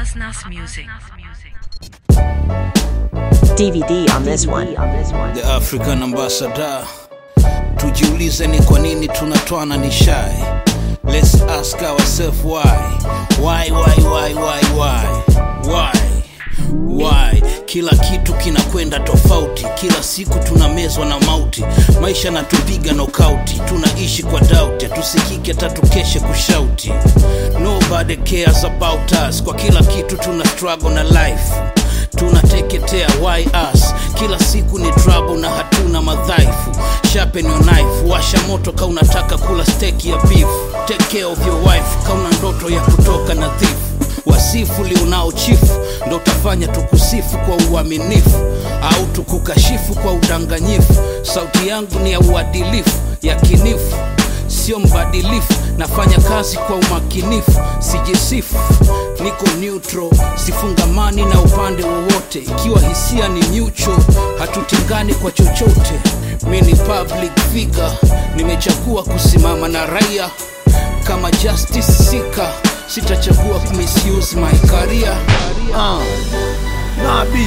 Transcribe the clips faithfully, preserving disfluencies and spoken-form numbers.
Nas Nas Music. D V D on this one. The African Ambassador. Tujiulize ni kwa nini tunatwana ni shy. Let's ask ourselves why. Why, why, why, why, why? Why? Why? Kila kitu kinakwenda tofauti. Kila siku tunamezwa na mauti. Maisha natupiga knockout. Tunaishi kwa doubt. Tusikike tatukeshe kushauti. Nobody cares about us. Kwa kila kitu tuna struggle na life. Tunateketea, why us? Kila siku ni trouble na hatuna madhaifu. Sharpen your knife. Washa moto ka unataka kula steak ya beef. Take care of your wife ka una ndoto ya kutoka nadhifu. Wasifu liunao chifu ndo utafanya tukusifu kwa uaminifu au tukukashifu kwa udanganyifu. Sauti yangu ni ya uadilifu, yakinifu, sio mbadilifu. Nafanya kazi kwa umakinifu, sijisifu. Niko neutral, sifungamani na upande wowote. Ikiwa hisia ni mutual, hatutengani kwa chochote. Mimi ni public figure, nimechagua kusimama na raia. Kama justice seeker, sitachagua kumisuse my career. uh, Nabi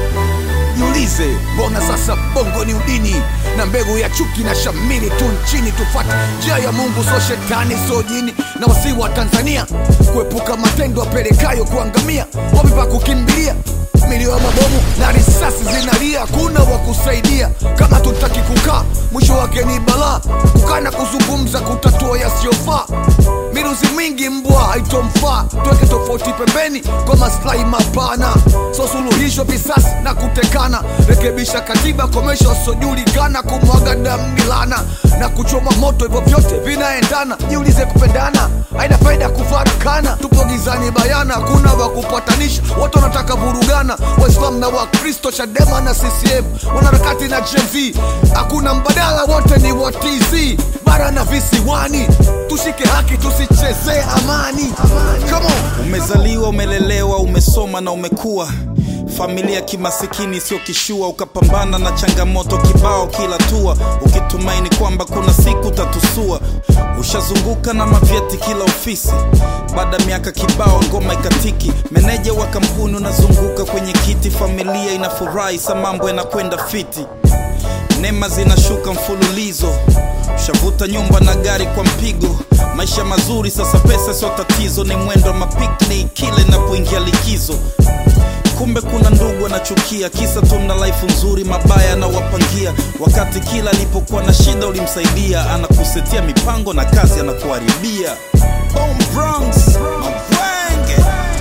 niulize, mbona sasa bongo ni udini na mbegu ya chuki na shamiri tu nchini? Tufate njia ya Mungu, so shetani so jini. Na wasi wa Tanzania kuepuka matendo apelekayo kuangamia. Wapi pa kukimbilia? Milio ya mabomu na risasi zinalia, kuna wa kusaidia. Kama tutaki kukaa, mwisho wake ni balaa. Kukaa na kuzungumza kutatua yasiyofaa. Miruzi mingi mbwa haitomfaa. Tuweke tofauti pembeni kwa maslahi mapana. So suluhisho visasi na kutekana. Rekebisha katiba, komesha usiojulikana. Kumwaga damu milana na kuchoma moto, hivyo vyote vinaendana. Jiulize, kupendana haina faida kufarakana. Tupo gizani bayana, kuna wa kupatanisha. Watu wanataka vurugana, Waislamu na Wakristo, Chadema na C C M, wanaharakati na Gen Z. Hakuna mbadala, wote ni wa T Z. Bara na visiwani, tushike haki, tusicheze amani. Come on. Umezaliwa, umelelewa, umesoma na umekua familia kimasikini sio kishua. Ukapambana na changamoto kibao kila tua, ukitumaini kwamba kuna siku tatusua. Ushazunguka na mavyeti kila ofisi, baada miaka kibao ngoma ikatiki. Meneja wa kampuni unazunguka kwenye kiti. Familia inafurahi, sa mambo yanakwenda fiti. Neema zinashuka mfululizo. Ushavuta nyumba na gari kwa mpigo. Maisha mazuri sasa, pesa sio tatizo. Ni mwendo wa mapicnic kile napoingia likizo. Kumbe kuna ndugu wanachukia, kisa tuna life nzuri, mabaya na wapangia. Wakati kila alipokuwa na shida ulimsaidia. Anakusetia mipango na kazi anakuharibia. Bomb Bronx, mabwenge.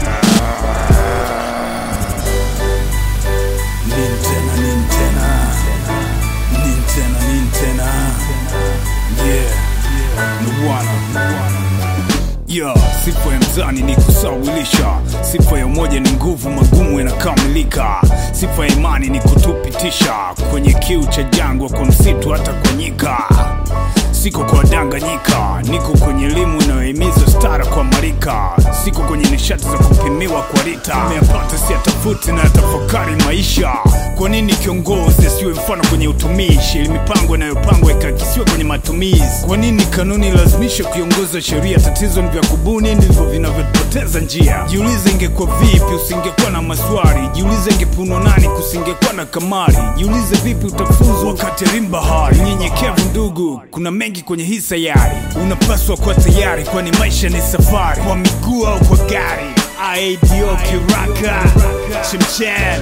Nintena, Nintena, Nintena, Nintena. Yeah, Nuwana. Yo, sifa ya mzani ni kusawilisha. Sifa ya umoja ni nguvu, magumu yanakamilika. Sifa ya imani ni kutupitisha kwenye kiu cha jangwa, kwa msitu hata kwa nyika. Siko kwa danganyika, niko kwenye elimu inayohimiza stara kwa marika. Siko kwenye nishati za kupimiwa kwa lita. Nimeyapata siyatafuti na tafakari maisha. Kwa nini kiongozi asiwe mfano kwenye utumishi, ili mipango inayopangwa ikakisiwe kwenye matumizi? Kwa nini kanuni lazimisha kuiongoza sheria? Tatizo ni vya kubuni ndivyo vinavyopoteza njia. Jiulize, ingekuwa vipi usingekuwa na maswali? Jiulize, ingepunwa nani kusingekuwa na kamari? Jiulize, vipi utafuzu wakati rimba bahari? Unyenyekevu ndugu, kuna mengi kwenye hii sayari. Unapaswa kuwa tayari, kwani maisha ni safari. Kwa miguu au kwa gari. I A D O Kiraka Chimchan.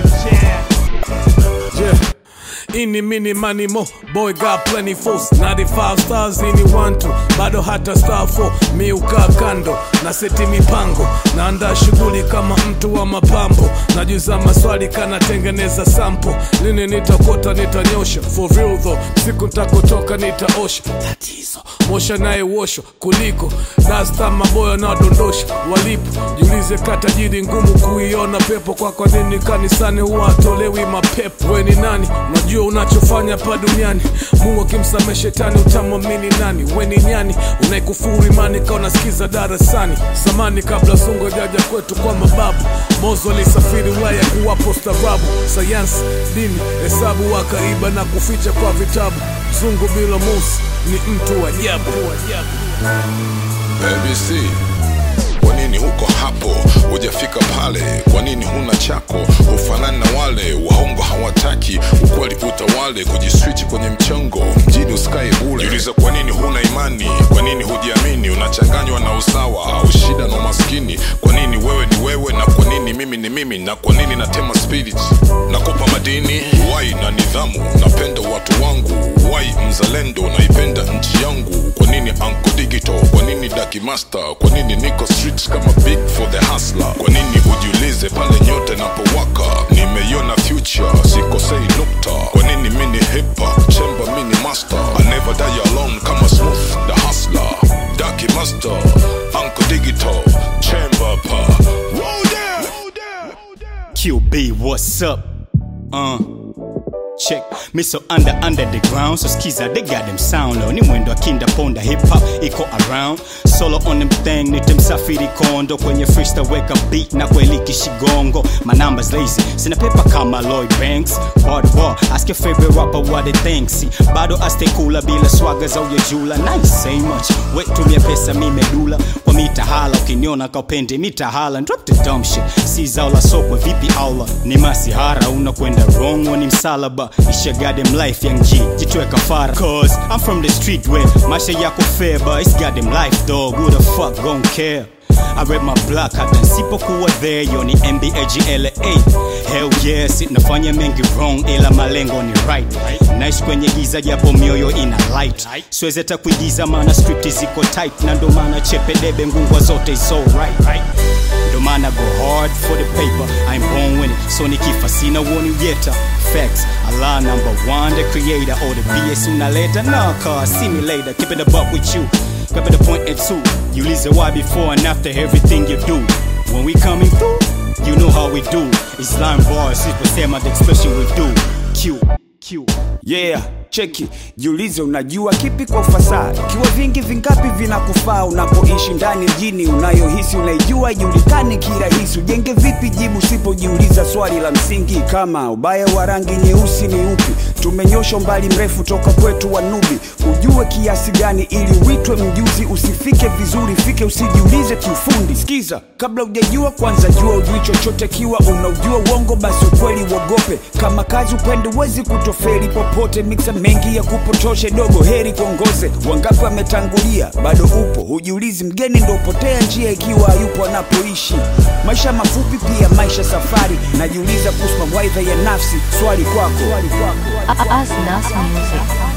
Yeah. Ini mini money mo, boy got plenty force. ninety-five stars ini one two, bado hata star four. Mi ukaa kando, na seti mipango. Naanda shughuli kama mtu wa mapambo. Najuza maswali kana tengeneza sample. Lini nitakota nitanyosha, for real though. Siku nitakotoka nitaosha. Tatizo, mosha nae wosho, kuliko Dasta maboya na dondosha, walipo. Jiulize katajiri ngumu kuiona pepo. Kwa kwa nini kanisani huwa atolewi mapepo? We ni nani? Unajua unachofanya pa duniani. Mungu akimsamehe shetani utamwamini nani? We ni nyani? Unaikufuru imani ka unasikiza darasani. Samani kabla sungo jaja kwetu kwa mababu. Mozo alisafiri Ulaya kuwapo staarabu. Sayansi, dini, hesabu wakaiba na kuficha kwa vitabu. Zungu bila musi ni mtu wa ajabu. A B C, kwa nini huko hapo hujafika pale? pale, kwa nini huna chako? Ufanani na wale waongo hawataki ukweli utawale, kujiswitch kwenye mchongo mjini usikae bure. Jiulize kwa nini huna imani, kwa nini hujiamini, unachanganywa na usawa au shida na umaskini. Kwa nini wewe ni wewe na kwa nini mimi ni mimi, na kwa nini natema spirit nakopa madini wai na nidhamu, napenda watu wangu wai mzalendo, naipenda nchi yangu. Kwa nini Uncle Digital, kwa nini Daki Master, kwa nini niko streets kama big for the hustler. Kwa nini ujiulize pale nyote napowaka, nimeiona future sikosei nukta. Kwa nini mini hip hop chamber mini master, I never die alone kama Smooth the hustler. Daki Master, Uncle Digital, chamber pa. Roll down, roll down, roll down. Q B, what's up? Uh Check, me so under under the ground, so skiza they got them sound low. Ni mwendo wa kinda ponda hip hop iko around. Solo on them thing, ni temsafiri kondo. Kwenye freestyle weka beat na kweli kishigongo. My numbers lazy, sina paper kama Lloyd Banks. Bar to bar, ask your favorite rapper what they think. See, bado I stay cooler bila swaga za ujajula. Nice, say much, wet tumia pesa mi medula. Kwa mitahala, ukiniona kaupende mitahala. Drop the dumb shit, si zaula sokwe vipi aula. Ni masihara, unakwenda wrong wani msalaba. It's your goddamn life, young G, jitwe kafara. Cause I'm from the street where maisha yako fair, but it's goddamn life dog, who the fuck gon' care? I read my block, hata nsipokuwa there, yo ni M B A G L A. Hell yeah, sit nafanya mengi wrong, ila malengo ni right. Nice kwenye giza japo mioyo ina light. Siwezeta kuigiza mana script ziko tight, na ndo maana chepe debe ngungwa zote is so right. Ndo maana go hard for the paper, I'm born winning, so nikifa sina woni uyeta. Facts, Allah number one, the creator, or the B S unaleta. Nah, cause see me later, keep it a buck with you. Keep it a point and two. You listen why before and after everything you do. When we coming through, you know how we do. Islam bars, people say my expression we do. Q, Q. Yeah, cheki, jiulize unajua kipi kwa ufasaha. Kiwa vingi vingapi vinakufaa unapoishi ndani mjini unayohisi unaijua julikani kirahisi. Ujenge vipi jibu sipojiuliza swali la msingi kama ubaya wa rangi nyeusi ni upi. Tumenyosha mbali mrefu toka kwetu wanubi. Ujue kiasi gani ili uitwe mjuzi, usifike vizuri fike usijiulize kiufundi. Sikiza, kabla hujajua kwanza jua ujui chochote. Kiwa unaujua uongo basi ukweli uogope. Kama kazi upende uwezi kutofeli popote. Mixa mengi ya kupotoshe dogo heri kuongoze. Wangapi wametangulia bado upo, hujiulizi mgeni ndo upotea njia ikiwa hayupo anapoishi. Maisha mafupi pia maisha safari. Najiuliza kuhusu mawaidha ya nafsi, swali kwako. Us Nas Music.